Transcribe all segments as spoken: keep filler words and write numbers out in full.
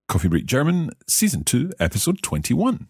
Coffee Break German, Season two, Episode twenty-one.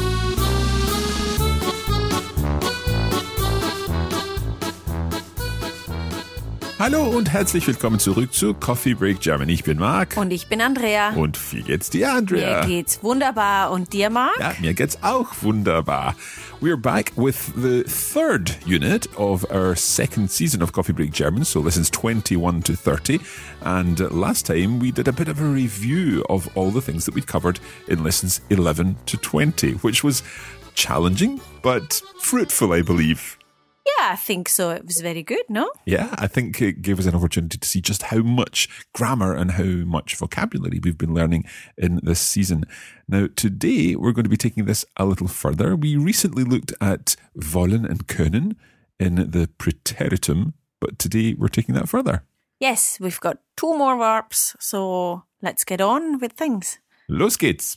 Hallo und herzlich willkommen zurück zu Coffee Break German. Ich bin Marc. Und ich bin Andrea. Und wie geht's dir, Andrea? Mir geht's wunderbar. Und dir, Marc? Ja, mir geht's auch wunderbar. We're back with the third unit of our second season of Coffee Break German, so lessons twenty-one to thirty. And last time we did a bit of a review of all the things that we'd covered in lessons eleven to twenty, which was challenging, but fruitful, I believe. Yeah, I think so. It was very good, no? Yeah, I think it gave us an opportunity to see just how much grammar and how much vocabulary we've been learning in this season. Now, today we're going to be taking this a little further. We recently looked at wollen and können in the Präteritum, but today we're taking that further. Yes, we've got two more verbs, so let's get on with things. Los geht's!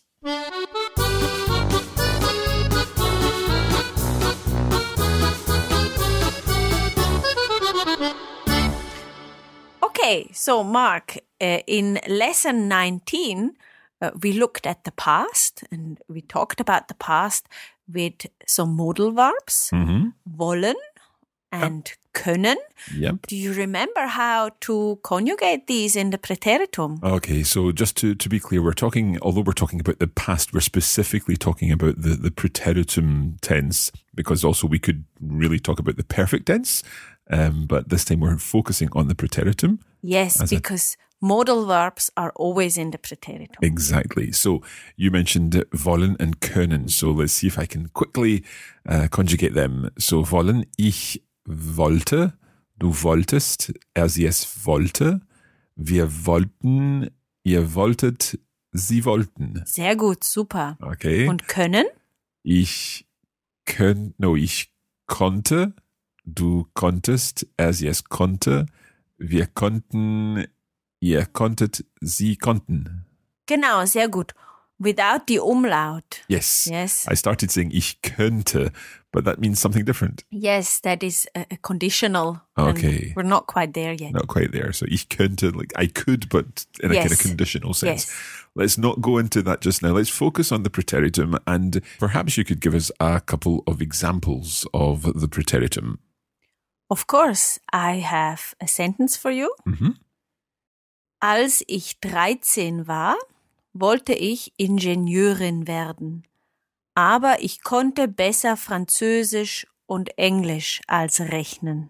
Okay, so Marc, uh, in lesson nineteen, uh, we looked at the past and we talked about the past with some modal verbs, Mm-hmm. wollen and können. Yep. Do you remember how to conjugate these in the Präteritum? Okay, so just to, to be clear, we're talking, although we're talking about the past, we're specifically talking about the, the Präteritum tense, because also we could really talk about the perfect tense, um, but this time we're focusing on the Präteritum. Yes, As a- because modal verbs are always in the Präteritum. Exactly. So you mentioned wollen and können. So let's see if I can quickly uh, conjugate them. So wollen, ich wollte, du wolltest, er sie es wollte, wir wollten, ihr wolltet, sie wollten. Sehr gut, super. Okay. Und können? Ich könnt, no, ich konnte, du konntest, er sie es konnte, wir konnten, ihr konntet, sie konnten. Genau, sehr gut. Without the umlaut. Yes. Yes. I started saying ich könnte, but that means something different. Yes, that is a, a conditional. and Okay. We're not quite there yet. Not quite there. So ich könnte, like I could, but in a kind of Yes. conditional sense. Yes. Let's not go into that just now. Let's focus on the Präteritum, and perhaps you could give us a couple of examples of the Präteritum. Of course, I have a sentence for you. Mhm. Als ich dreizehn war, wollte ich Ingenieurin werden. Aber ich konnte besser Französisch und Englisch als rechnen.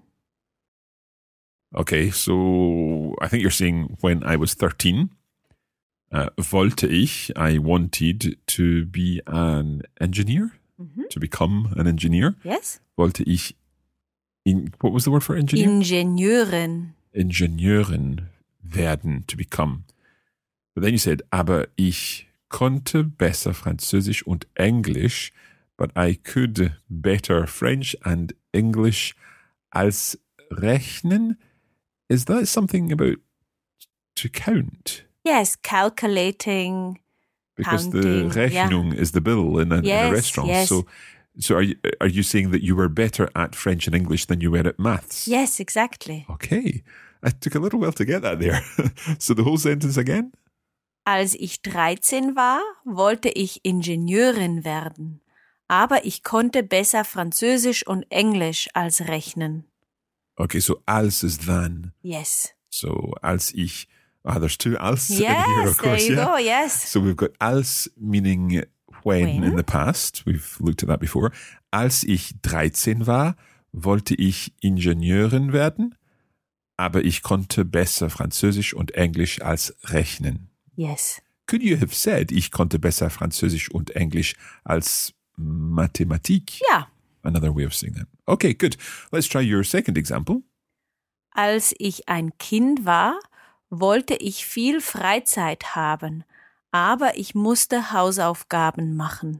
Okay, so I think you're saying when I was thirteen, uh, wollte ich, I wanted to be an engineer, Mhm. to become an engineer. Yes? Wollte ich, in, what was the word for engineer? Ingenieurin. Ingenieurin werden, to become. But then you said, aber ich konnte besser Französisch und Englisch, but I could better French and English als rechnen. Is that something about to count? Yes, calculating. Because Counting, the Rechnung is the bill in a, in a Yes, restaurant. yes. So, so are you, are you saying that you were better at French and English than you were at maths? Yes, exactly. Okay. It took a little while to get that there. So the whole sentence again? Als ich dreizehn war, wollte ich Ingenieurin werden. Aber ich konnte besser Französisch und Englisch als rechnen. Okay, so als is than. Yes. So als ich, ah, there's two als in here, Yes, of there course, you yeah. go, yes. So we've got als meaning when, When. in the past. We've looked at that before. Als ich dreizehn war, wollte ich Ingenieurin werden, aber ich konnte besser Französisch und Englisch als rechnen. Yes. Could you have said, ich konnte besser Französisch und Englisch als Mathematik? Ja. Another way of saying that. Okay, good. Let's try your second example. Als ich ein Kind war, wollte ich viel Freizeit haben, aber ich musste Hausaufgaben machen.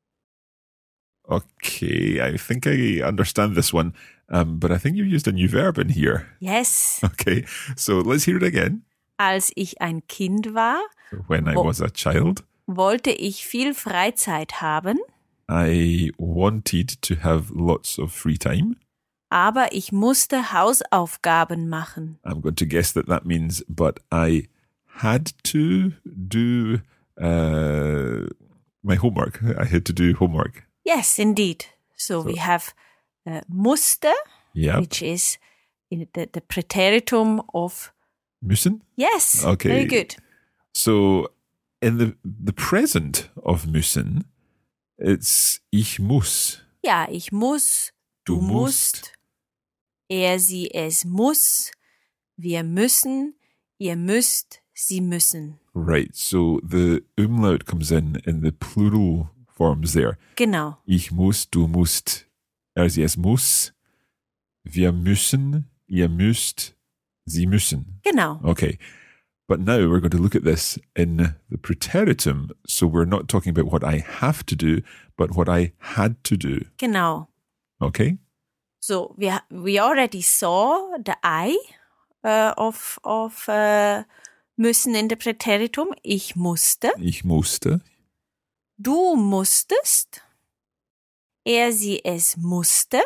Okay, I think I understand this one, um, but I think you used a new verb in here. Yes. Okay, so let's hear it again. Als ich ein Kind war, When I Wo- was a child, wollte ich viel Freizeit haben, I wanted to have lots of free time. aber ich musste Hausaufgaben machen. I'm going to guess that that means, but I had to do uh, my homework. I had to do homework. Yes, indeed. So, so we have uh, musste, yep. which is in the, the preteritum of müssen. Yes, okay. Very good. So in the the present of müssen, it's ich muss. Ja, ich muss, du, du musst. musst, er, sie, es muss, wir müssen, ihr müsst, sie müssen. Right, so the umlaut comes in in the plural forms there. Genau. Ich muss, du musst, er, sie, es muss, wir müssen, ihr müsst, sie müssen. Genau. Okay. But now we're going to look at this in the preteritum. So we're not talking about what I have to do, but what I had to do. Genau. Okay? So we, we already saw the I uh, of, of uh, müssen in the preteritum. Ich musste. Ich musste. Du musstest. Er, sie, es musste.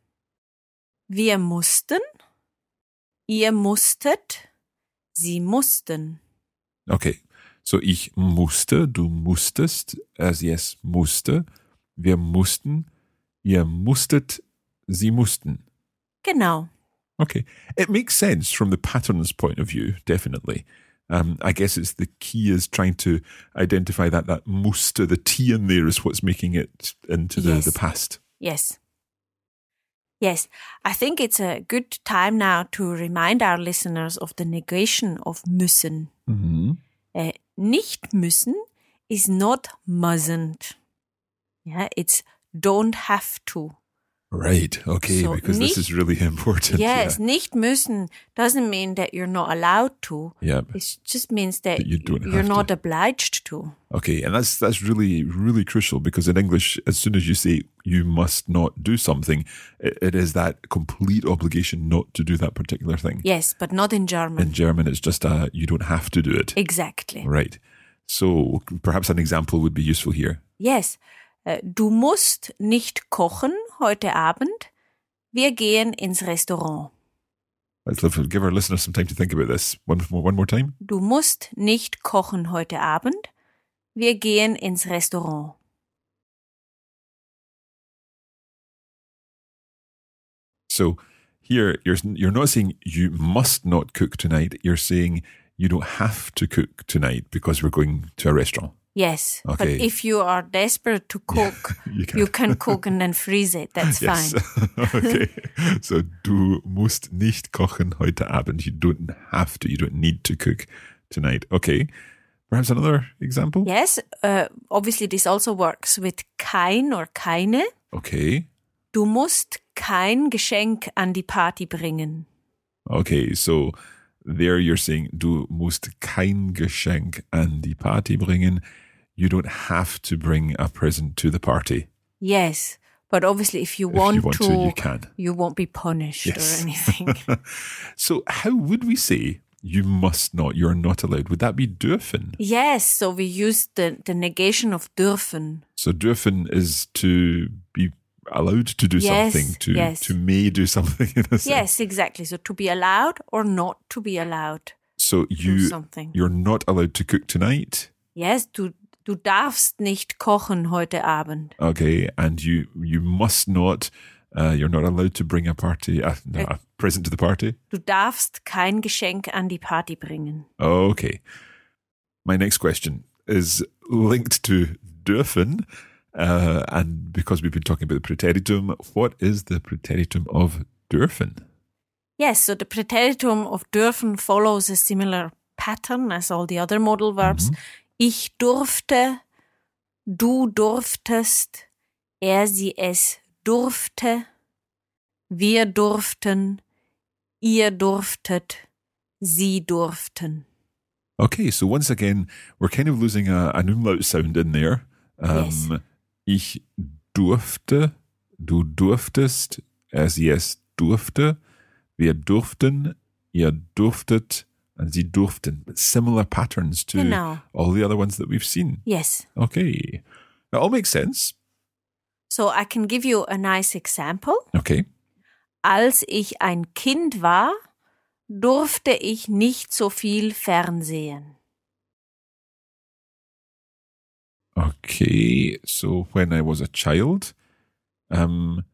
Wir mussten. Ihr musstet. Sie mussten. Okay, so ich musste, du musstest, er, sie, es musste, wir mussten, ihr musstet, sie mussten. Genau. Okay, it makes sense from the pattern's point of view, definitely. Um, I guess it's the key is trying to identify that that musste, the T in there is what's making it into the, yes. the past. Yes. Yes, I think it's a good time now to remind our listeners of the negation of müssen. Mm-hmm. Uh, nicht müssen is not mustn't. Yeah, it's don't have to. Right, okay, so because nicht, this is really important. Yes, yeah. nicht müssen doesn't mean that you're not allowed to. Yep. It just means that, that you don't you're have not to. obliged to. Okay, and that's that's really, really crucial because in English, as soon as you say you must not do something, it, it is that complete obligation not to do that particular thing. Yes, but not in German. In German, it's just a, you don't have to do it. Exactly. Right. So perhaps an example would be useful here. Yes. Uh, du musst nicht kochen heute Abend. Wir gehen ins Restaurant. Let's give our listeners some time to think about this. One more, one more time. Du musst nicht kochen heute Abend. Wir gehen ins Restaurant. So here, you're you're not saying you must not cook tonight. You're saying you don't have to cook tonight because we're going to a restaurant. Yes, okay. But if you are desperate to cook, you, can. you can cook and then freeze it. That's yes. fine. Okay. So, du musst nicht kochen heute Abend. You don't have to. You don't need to cook tonight. Okay. Perhaps another example? Yes. Uh, obviously, this also works with kein or keine. Okay. Du musst kein Geschenk an die Party bringen. Okay, so there you're saying, du musst kein Geschenk an die Party bringen. You don't have to bring a present to the party. Yes, but obviously if you if want, you want to, to, you can. You won't be punished yes. or anything. So how would we say you must not, you're not allowed? Would that be dürfen? Yes, so we use the, the negation of dürfen. So dürfen is to be allowed to do yes, something, to, yes. to may do something in a sense. Yes, exactly. So to be allowed or not to be allowed. So you, do something. You're not allowed to cook tonight? Yes, du, du darfst nicht kochen heute Abend. Okay, and you, you must not, uh, you're not allowed to bring a party, a, no, a present to the party? Du darfst kein Geschenk an die Party bringen. Okay. My next question is linked to dürfen. Uh, and because we've been talking about the preteritum, what is the preteritum of dürfen? Yes, so the preteritum of dürfen follows a similar pattern as all the other modal verbs. Mm-hmm. Ich durfte, du durftest, er, sie, es durfte, wir durften, ihr durftet, sie durften. Okay, so once again, we're kind of losing a, an umlaut sound in there. Um, yes. Ich durfte, du durftest, er, sie, es durfte, wir durften, ihr durftet, and sie durften. Similar patterns to genau. all the other ones that we've seen. Yes. Okay. That all makes sense. So I can give you a nice example. Okay. Als ich ein Kind war, durfte ich nicht so viel fernsehen. Okay, so when I was a child, um,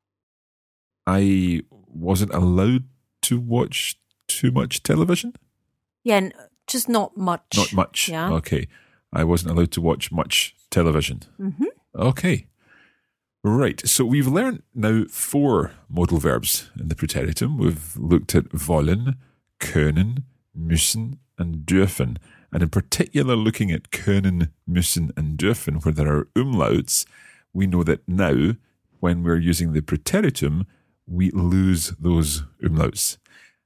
I wasn't allowed to watch too much television? Yeah, n- just not much. Not much. Yeah. Okay. I wasn't allowed to watch much television. Mhm. Okay. Right. So we've learned now four modal verbs in the preteritum. We've looked at wollen, können, müssen, and dürfen. And in particular, looking at können, müssen, and dürfen, where there are umlauts, we know that now, when we're using the preteritum, we lose those umlauts.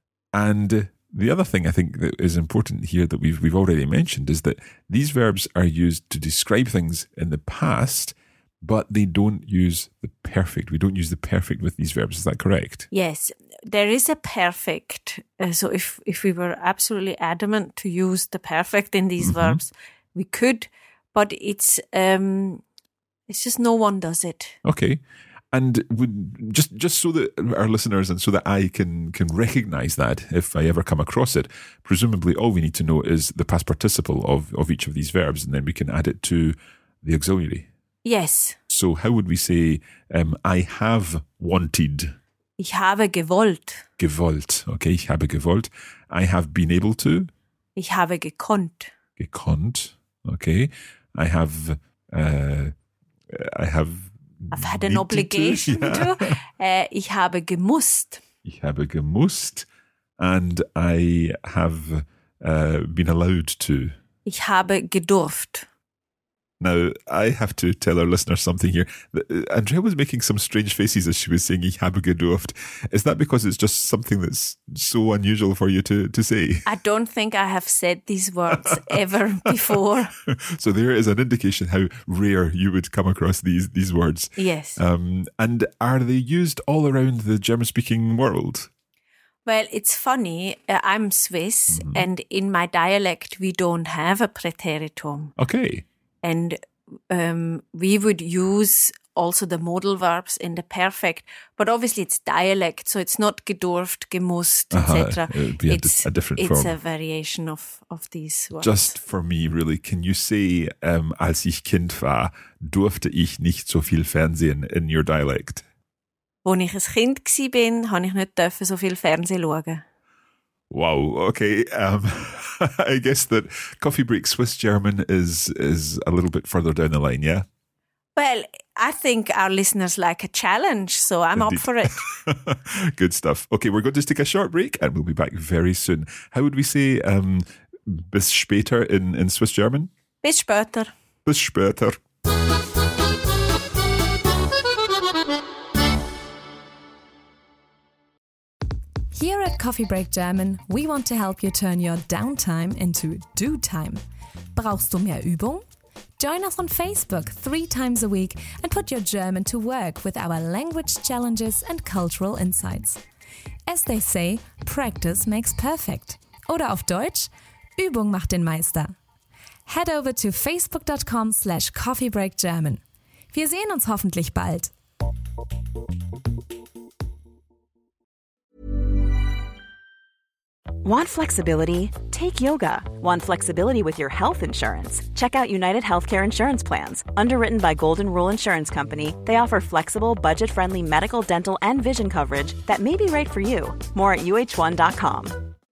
And the other thing I think that is important here that we've we've already mentioned is that these verbs are used to describe things in the past, but they don't use the perfect. We don't use the perfect with these verbs. Is that correct? Yes, there is a perfect. Uh, so if, if we were absolutely adamant to use the perfect in these Mhm. verbs, we could, but it's um, it's just no one does it. Okay. And would, just just so that our listeners and so that I can can recognize that if I ever come across it, presumably all we need to know is the past participle of, of each of these verbs, and then we can add it to the auxiliary. Yes, So how would we say, um, I have wanted, ich habe gewollt, gewollt, okay, ich habe gewollt. I have been able to, ich habe gekonnt, gekonnt, okay. I have, uh, I have I've had an needed obligation to, to. ja. Äh, ich habe gemusst, Ich habe gemusst, and I have uh, been allowed to. ich habe gedurft. Now, I have to tell our listeners something here. Andrea was making some strange faces as she was saying, ich habe gedurft. Is that because it's just something that's so unusual for you to, to say? I don't think I have said these words ever before. So there is an indication how rare you would come across these, these words. Yes. Um, and are they used all around the German-speaking world? Well, it's funny. Uh, I'm Swiss, and in my dialect, we don't have a preteritum. Okay. And um, we would use also the modal verbs in the perfect, but obviously it's dialect, so it's not gedurft, gemusst, Uh-huh. et cetera. It would be a, It's di- a different it's form. a variation of of these words. Just for me, really, can you say, um, als ich Kind war, durfte ich nicht so viel Fernsehen in your dialect? Als ich ein Kind gsi bin, habe ich nicht dürfen so viel Fernsehen schauen. Wow. Okay. Um, I guess that Coffee Break Swiss German is is a little bit further down the line. Yeah. Well, I think our listeners like a challenge, so I'm Indeed. up for it. Good stuff. Okay, we're going to take a short break, and we'll be back very soon. How would we say um, bis später in in Swiss German? Bis später. Bis später. Here at Coffee Break German, we want to help you turn your downtime into do time. Brauchst du mehr Übung? Join us on Facebook three times a week and put your German to work with our language challenges and cultural insights. As they say, practice makes perfect. Oder auf Deutsch, Übung macht den Meister. Head over to facebook.com slash coffeebreakgerman. Wir sehen uns hoffentlich bald. Want flexibility? Take yoga. Want flexibility with your health insurance? Check out United Healthcare Insurance Plans. Underwritten by Golden Rule Insurance Company, they offer flexible, budget-friendly medical, dental, and vision coverage that may be right for you. More at U H one dot com.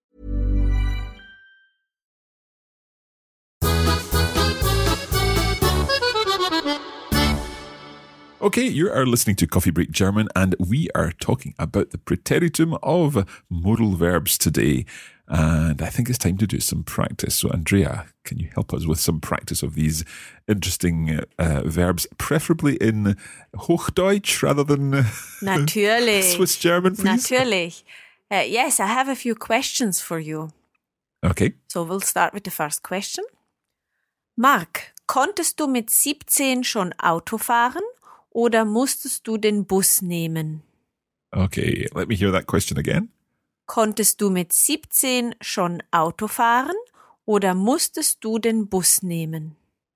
Okay, you are listening to Coffee Break German, and we are talking about the preteritum of modal verbs today. And I think it's time to do some practice. So, Andrea, can you help us with some practice of these interesting uh, verbs, preferably in Hochdeutsch rather than uh, Natürlich. Swiss German, please? Natürlich. Uh, yes, I have a few questions for you. Okay. So we'll start with the first question. Marc, konntest du mit siebzehn schon Auto fahren oder musstest du den Bus nehmen? Okay, let me hear that question again. Konntest du mit siebzehn schon Auto fahren oder musstest du den Bus nehmen?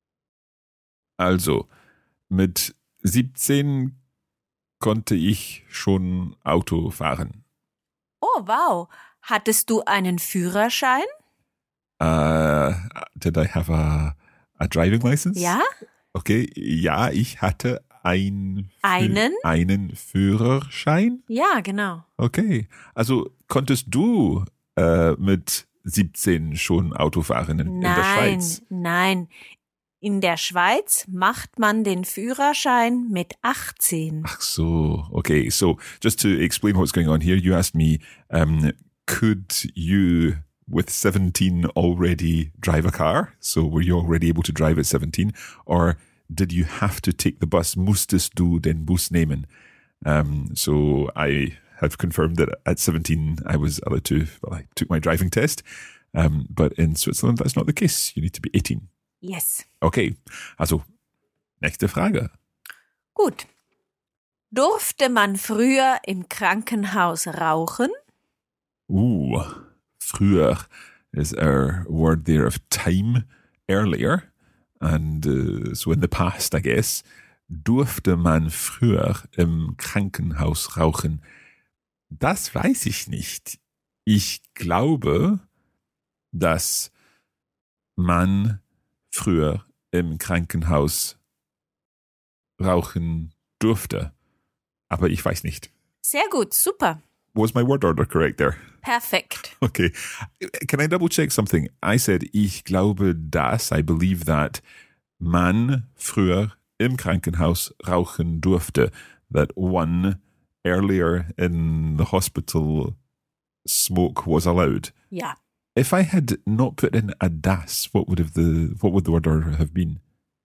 Also, mit siebzehn konnte ich schon Auto fahren. Oh, wow. Hattest du einen Führerschein? Uh, did I have a, a driving license? Ja? Okay, ja, ich hatte ein Fü- Einen? einen Führerschein. Ja, genau. Okay, also konntest du äh, mit siebzehn schon Auto fahren in, in der Nein, Schweiz? nein. In der Schweiz macht man den Führerschein mit achtzehn. Ach so, okay. So just to explain what's going on here, you asked me, um, could you with seventeen already drive a car? So were you already able to drive at seventeen? Or did you have to take the bus? Musstest du den Bus nehmen? Um, so I have confirmed that at seventeen I was allowed to, well, I took my driving test. Um, but in Switzerland, that's not the case. You need to be eighteen. Yes. Okay, also nächste Frage. Gut. Durfte man früher im Krankenhaus rauchen? Ooh, früher is our word there of time, earlier. And uh, so in the past, I guess, durfte man früher im Krankenhaus rauchen? Das weiß ich nicht. Ich glaube, dass man früher im Krankenhaus rauchen durfte. Aber ich weiß nicht. Sehr gut, super. Was my word order correct there? Perfekt. Okay. Can I double check something? I said, ich glaube, dass, I believe that, man früher im Krankenhaus rauchen durfte. That one earlier in the hospital smoke was allowed. Ja. If I had not put in a das, what would have the what would the word order have been?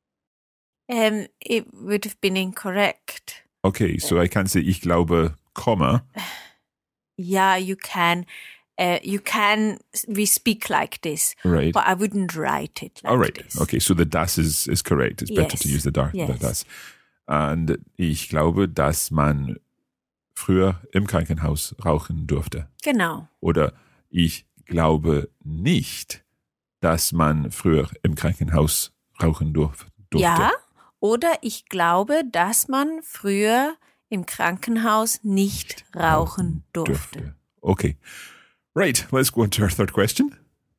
Um, it would have been incorrect. Okay, so I can't say ich glaube, comma. Yeah, you can. Uh, you can. We speak like this, Right. but I wouldn't write it like All right. this. Okay, so the das is, is correct. It's better Yes. to use the, dar, Yes. the das. And ich glaube, dass man früher im Krankenhaus rauchen durfte. Genau. Oder ich glaube nicht, dass man früher im Krankenhaus rauchen durf, durfte. Ja. Oder ich glaube, dass man früher im Krankenhaus nicht rauchen durfte. Okay. Right, let's go on to our third question.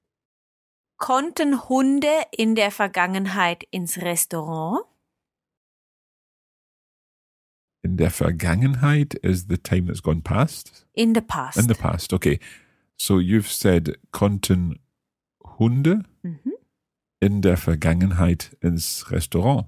Konnten Hunde in der Vergangenheit ins Restaurant? In der Vergangenheit is the time that's gone past? In the past. In the past, okay. So you've said, konnten Hunde Mhm. in der Vergangenheit ins Restaurant?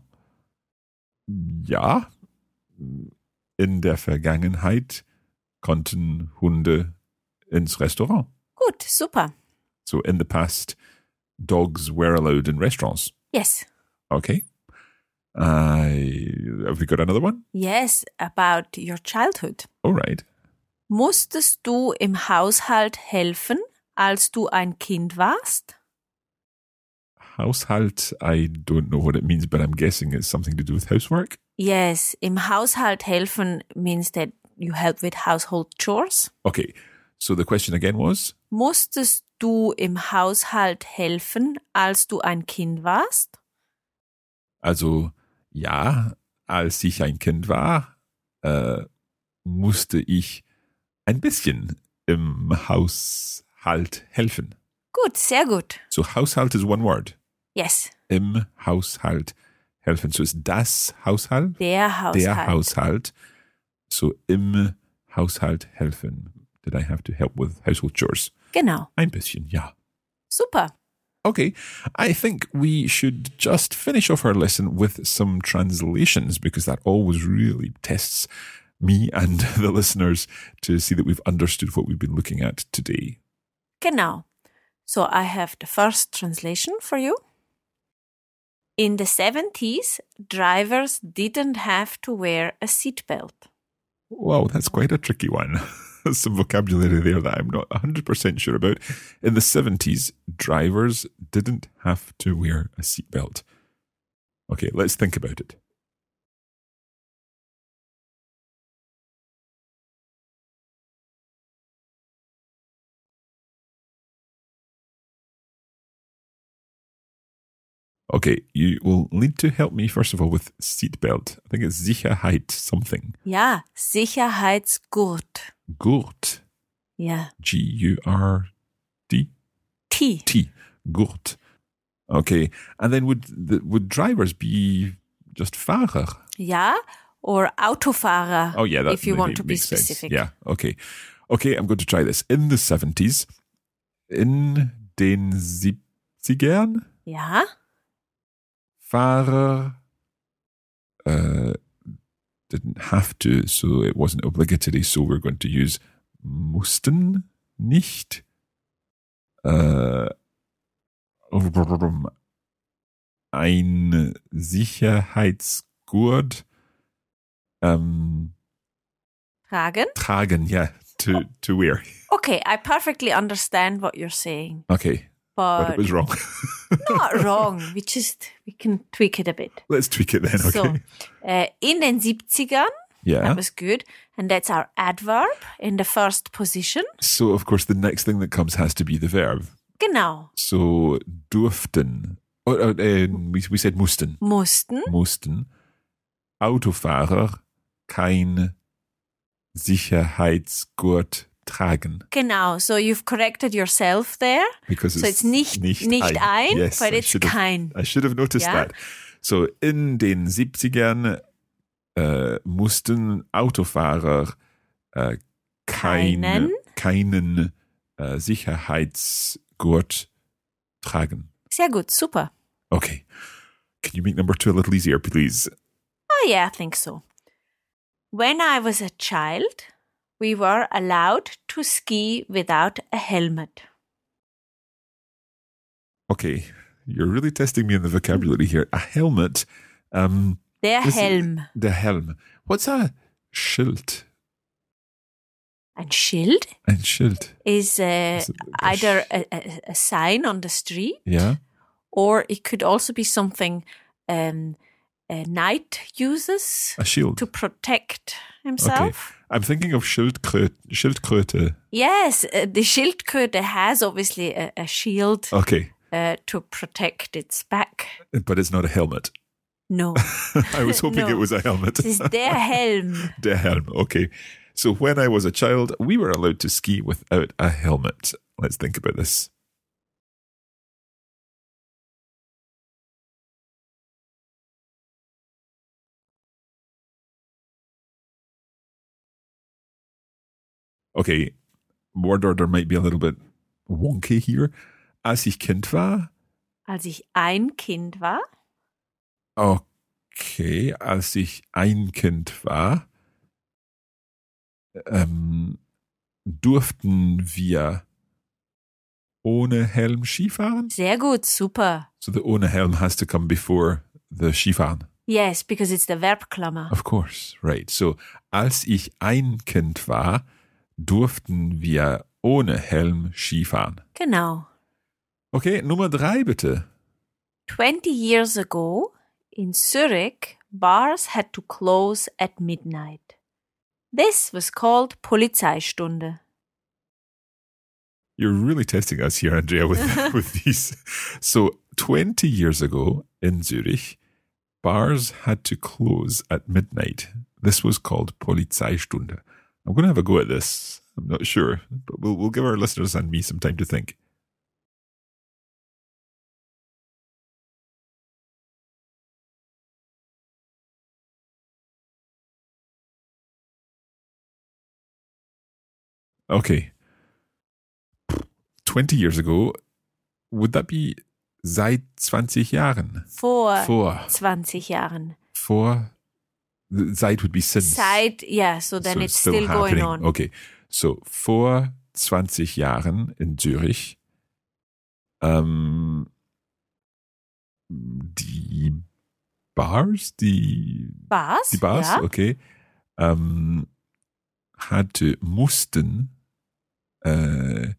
Ja, in der Vergangenheit konnten Hunde ins Restaurant. Gut, super. So in the past, dogs were allowed in restaurants. Yes. Okay. I have we got another one? Yes, about your childhood. All right. Musstest du im Haushalt helfen, als du ein Kind warst? Haushalt, I don't know what it means, but I'm guessing it's something to do with housework. Yes, im Haushalt helfen means that you help with household chores. Okay. So the question again was? Musstest du im Haushalt helfen, als du ein Kind warst? Also, ja, als ich ein Kind war, äh, musste ich ein bisschen im Haushalt helfen. Gut, sehr gut. So Haushalt is one word. Yes, Im Haushalt helfen. So ist das Haushalt, der Haushalt. der Haushalt. So im Haushalt helfen. Did I have to help with household chores? Genau, Ein bisschen, ja. super. Okay, I think we should just finish off our lesson with some translations because that always really tests me and the listeners to see that we've understood what we've been looking at today. Genau. So I have the first translation for you. In the seventies, drivers didn't have to wear a seatbelt. Wow, that's quite a tricky one. There's some vocabulary there that I'm not one hundred percent sure about. In the seventies, drivers didn't have to wear a seatbelt. Okay, let's think about it. Okay, you will need to help me first of all with seatbelt. I think it's Sicherheit something. Ja, Sicherheitsgurt. Gurt. Ja, G U R D? T. T. Gurt. Okay, and then would the, would drivers be just Fahrer. Ja, or Autofahrer. Oh, yeah, that if you maybe want to be makes sense. specific. Yeah, okay. Okay, I'm going to try this. In the seventies, in den siebzigern, Ja, Fahrer uh, didn't have to, so it wasn't obligatory, so we're going to use mussten nicht. Uh, ein Sicherheitsgurt um, tragen. tragen, yeah, to, to wear. Okay, I perfectly understand what you're saying. Okay, but, But, it was wrong. not wrong. We just, we can tweak it a bit. Let's tweak it then, okay? So, uh, in den siebzigern, Yeah. that was good. And that's our adverb in the first position. So, of course, the next thing that comes has to be the verb. Genau. So, durften. Oh, uh, uh, we, we said mussten. Mussten. Mussten. Autofahrer kein Sicherheitsgurt tragen. Genau. So you've corrected yourself there. Because So it's nicht, nicht, ein, ein Yes, but I it's should have- kein. I should have noticed Ja. that. So, in den siebzigern äh, mussten Autofahrer äh, keine, Keinen. keinen äh, Sicherheitsgurt tragen. Sehr gut. Super. Okay. Can you make number two a little easier, please? Oh, yeah, I think so. When I was a child, we were allowed to ski without a helmet. Okay. You're really testing me in the vocabulary here. A helmet. Um, Der is it- Helm. the helm. What's a Schild? Ein Schild Ein Schild. is uh, Is it a either sh- a, a, a sign on the street, Yeah. or it could also be something um, a knight uses A shield. to protect Okay. himself. I'm thinking of Schildkröte. Schildkröte. Yes, uh, the Schildkröte has obviously a, a shield Okay. uh, to protect its back. But it's not a helmet. No, I was hoping No. it was a helmet. this is der Helm. Der Helm. Okay. So when I was a child, we were allowed to ski without a helmet. Let's think about this. Okay, word order might be a little bit wonky here. Als ich Kind war, Als ich ein Kind war, okay, als ich ein Kind war, ähm, durften wir ohne Helm Skifahren? sehr gut, super. So the ohne Helm has to come before the Skifahren. Yes, because it's the Verbklammer. Of course, right. So, als ich ein Kind war, durften wir ohne Helm Skifahren. Genau. Okay, Nummer drei bitte. Twenty years ago, in Zurich, bars had to close at midnight. This was called Polizeistunde. You're really testing us here, Andrea, with, with these. So, twenty years ago in Zurich, bars had to close at midnight. This was called Polizeistunde. I'm going to have a go at this. I'm not sure, but we'll, we'll give our listeners and me some time to think. Okay. twenty years ago, would that be seit zwanzig Jahren? Vor Vor. twenty Jahren. Vor. Seit would be since. Seit, yeah, so then So it's still, going happening. on. Okay. So vor zwanzig Jahren in Zürich, ähm, die Bars, die, Bars? die Bars, ja. okay, ähm, hatte, mussten äh,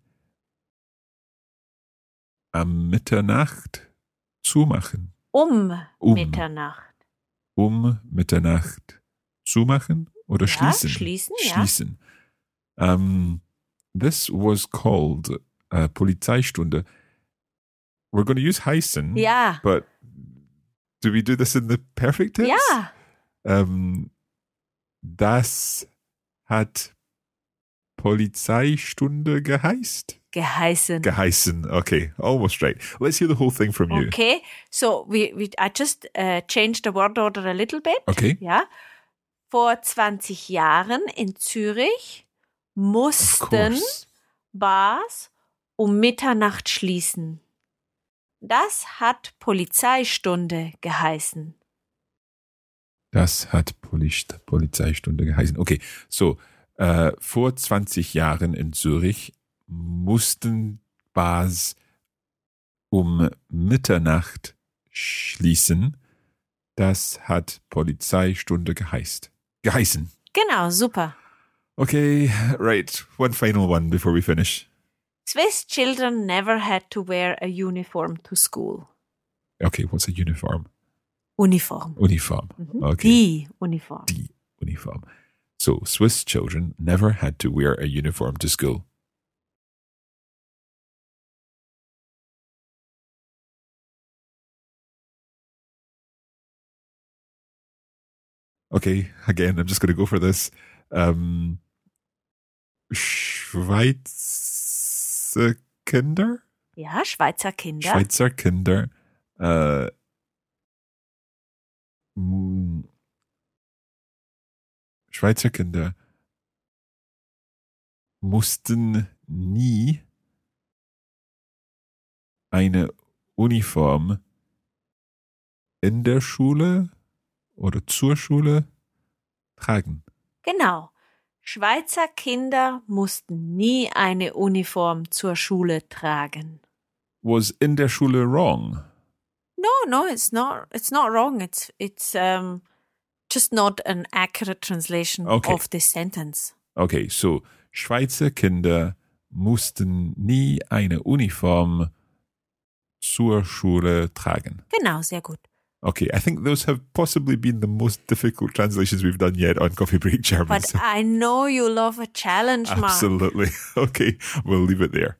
am Mitternacht zumachen. Um, Um. Mitternacht. Um Mitternacht zumachen oder Ja, schließen? schließen, ja. Schließen. Um, this was called uh, Polizeistunde. We're going to use heißen, Ja. but do we do this in the perfect tense? Ja. Um, das hat Polizeistunde geheißt? Geheißen. Geheißen. Okay, almost right. Let's hear the whole thing from you. Okay, so we, we I just uh, changed the word order a little bit. Okay. Ja. Vor zwanzig Jahren in Zürich mussten Bars um Mitternacht schließen. Das hat Polizeistunde geheißen. Das hat Poli- Polizeistunde geheißen. Okay, so äh, vor zwanzig Jahren in Zürich mussten Bars um Mitternacht schließen. Das hat Polizeistunde geheißt. Geheißen. Genau, super. Okay, right. One final one before we finish. Swiss children never had to wear a uniform to school. Okay, what's a uniform? Uniform. Uniform. Mhm. Okay. Die Uniform. Die Uniform. So, Swiss children never had to wear a uniform to school. Okay, again, I'm just going to go for this. Um, Schweizer Kinder? Ja, Schweizer Kinder. Schweizer Kinder äh, Schweizer Kinder mussten nie eine Uniform in der Schule oder zur Schule tragen. Genau. Schweizer Kinder mussten nie eine Uniform zur Schule tragen. Was in der Schule wrong? No, no, it's not. It's not wrong. It's it's um just not an accurate translation Okay. of this sentence. Okay, so Schweizer Kinder mussten nie eine Uniform zur Schule tragen. Genau, sehr gut. Okay, I think those have possibly been the most difficult translations we've done yet on Coffee Break German. But so- I know you love a challenge, Mark. Absolutely. Okay, we'll leave it there.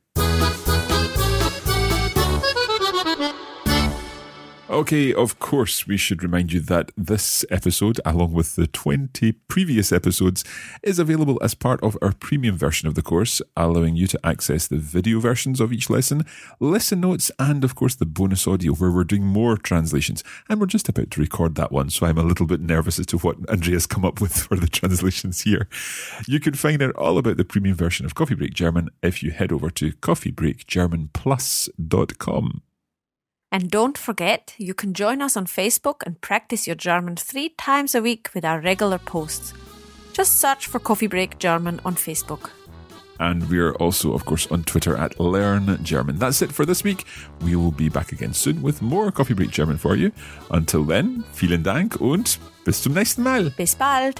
Okay, of course, we should remind you that this episode, along with the twenty previous episodes, is available as part of our premium version of the course, allowing you to access the video versions of each lesson, lesson notes, and of course the bonus audio where we're doing more translations. And we're just about to record that one, so I'm a little bit nervous as to what Andrea's come up with for the translations here. You can find out all about the premium version of Coffee Break German if you head over to coffee break german plus dot com. And don't forget, you can join us on Facebook and practice your German three times a week with our regular posts. Just search for Coffee Break German on Facebook. And we're also, of course, on Twitter at Learn German. That's it for this week. We will be back again soon with more Coffee Break German for you. Until then, vielen Dank und bis zum nächsten Mal. Bis bald!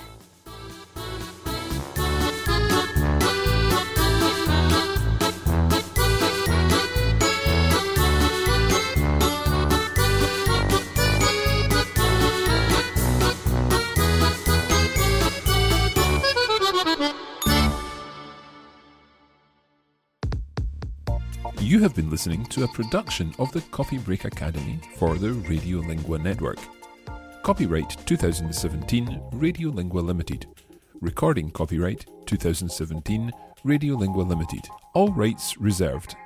You have been listening to a production of the Coffee Break Academy for the Radiolingua Network. Copyright twenty seventeen Radiolingua Limited. Recording copyright twenty seventeen Radiolingua Limited. All rights reserved.